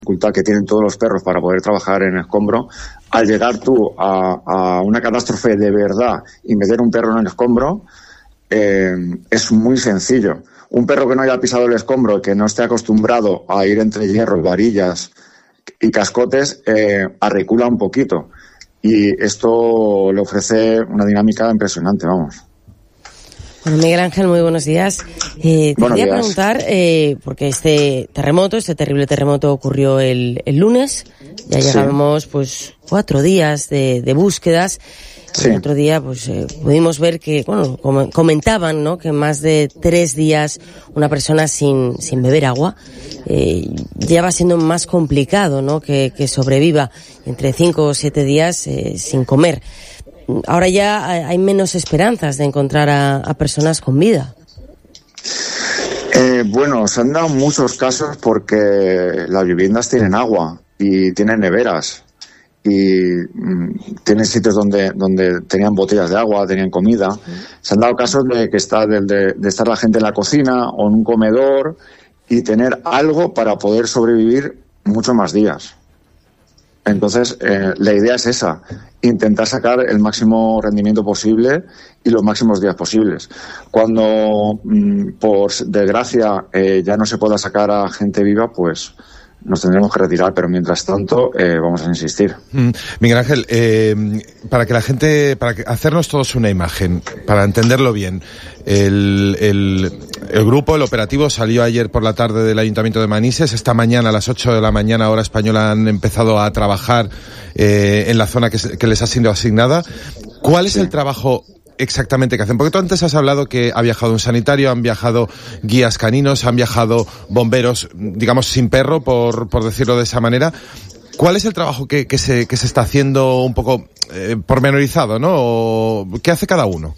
dificultad que tienen todos los perros para poder trabajar en escombro, al llegar tú a una catástrofe de verdad y meter un perro en el escombro, es muy sencillo. Un perro que no haya pisado el escombro, que no esté acostumbrado a ir entre hierros, varillas y cascotes, arrecula un poquito. Y esto le ofrece una dinámica impresionante, vamos. Bueno, Miguel Ángel, muy buenos días. Te quería preguntar, porque este terrible terremoto ocurrió el lunes, ya llevamos pues 4 días de búsquedas. Sí. El otro día pues pudimos ver que, bueno, comentaban, ¿no?, que más de 3 días una persona sin beber agua ya va siendo más complicado, ¿no?, que sobreviva entre 5 o 7 días sin comer. Ahora ya hay menos esperanzas de encontrar a personas con vida. Bueno, se han dado muchos casos porque las viviendas tienen agua y tienen neveras y tienen sitios donde tenían botellas de agua, tenían comida. Se han dado casos de que de estar la gente en la cocina o en un comedor y tener algo para poder sobrevivir muchos más días. Entonces, la idea es esa, intentar sacar el máximo rendimiento posible y los máximos días posibles. Cuando, por desgracia, ya no se pueda sacar a gente viva, pues nos tendremos que retirar, pero mientras tanto vamos a insistir. Miguel Ángel, para hacernos todos una imagen, para entenderlo bien, el grupo, el operativo, salió ayer por la tarde del Ayuntamiento de Manises. Esta mañana, a las 8 de la mañana, hora española, han empezado a trabajar en la zona que les ha sido asignada. ¿Cuál es el trabajo exactamente que hacen? Porque tú antes has hablado que ha viajado un sanitario, han viajado guías caninos, han viajado bomberos, digamos, sin perro, por decirlo de esa manera. ¿Cuál es el trabajo que se está haciendo un poco pormenorizado, ¿no? ¿O qué hace cada uno?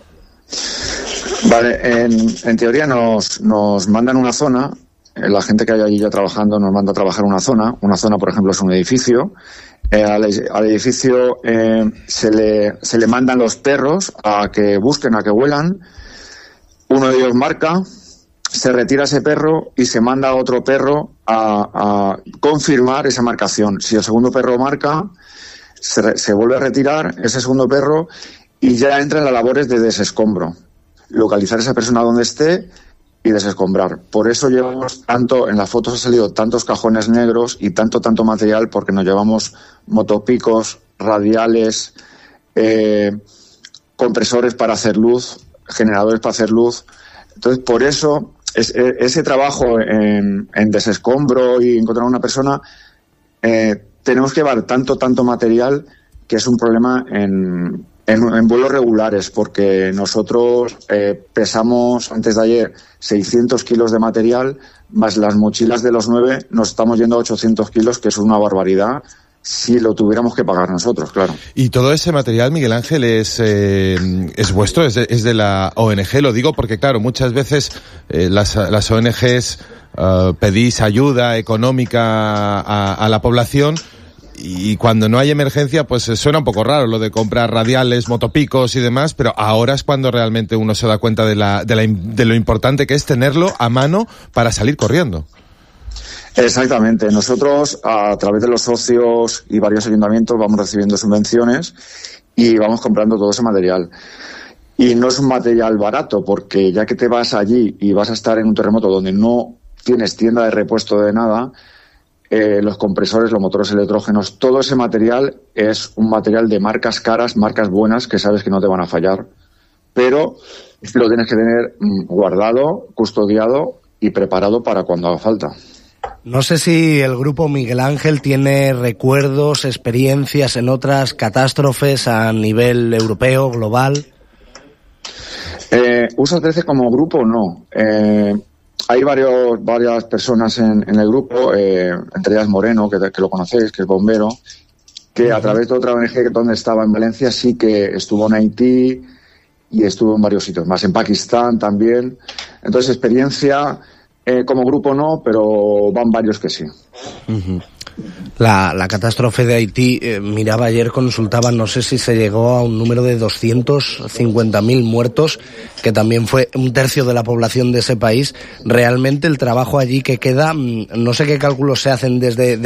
Vale, en teoría nos mandan una zona, la gente que hay allí ya trabajando nos manda a trabajar una zona, por ejemplo, es un edificio. Al edificio se le mandan los perros a que busquen, a que huelan. Uno de ellos marca, se retira ese perro y se manda a otro perro a confirmar esa marcación. Si el segundo perro marca, se vuelve a retirar ese segundo perro y ya entra en las labores de desescombro. Localizar a esa persona donde esté y desescombrar. Por eso llevamos tanto, en las fotos ha salido tantos cajones negros y tanto material, porque nos llevamos motopicos, radiales, compresores para hacer luz, generadores para hacer luz. Entonces, por eso, ese trabajo en desescombro y encontrar a una persona, tenemos que llevar tanto material que es un problema en vuelos regulares, porque nosotros pesamos antes de ayer 600 kilos de material, más las mochilas de los 9, nos estamos yendo a 800 kilos, que es una barbaridad, si lo tuviéramos que pagar nosotros, claro. ¿Y todo ese material, Miguel Ángel, es vuestro, es de la ONG? Lo digo porque, claro, muchas veces las ONGs pedís ayuda económica a la población, y cuando no hay emergencia, pues suena un poco raro lo de comprar radiales, motopicos y demás, pero ahora es cuando realmente uno se da cuenta de lo importante que es tenerlo a mano para salir corriendo. Exactamente. Nosotros, a través de los socios y varios ayuntamientos, vamos recibiendo subvenciones y vamos comprando todo ese material. Y no es un material barato, porque ya que te vas allí y vas a estar en un terremoto donde no tienes tienda de repuesto de nada, los compresores, los motores electrógenos, todo ese material es un material de marcas caras, marcas buenas, que sabes que no te van a fallar, pero lo tienes que tener guardado, custodiado y preparado para cuando haga falta. No sé si el grupo Miguel Ángel tiene recuerdos, experiencias en otras catástrofes a nivel europeo, global. USA 13 como grupo no. Hay varias personas en el grupo, entre ellas Moreno, que lo conocéis, que es bombero, que a través de otra ONG donde estaba en Valencia sí que estuvo en Haití y estuvo en varios sitios más, en Pakistán también. Entonces, experiencia como grupo no, pero van varios que sí. La catástrofe de Haití, miraba ayer, consultaba, no sé si se llegó a un número de 250.000 muertos, que también fue 1/3 de la población de ese país. Realmente el trabajo allí que queda, no sé qué cálculos se hacen desde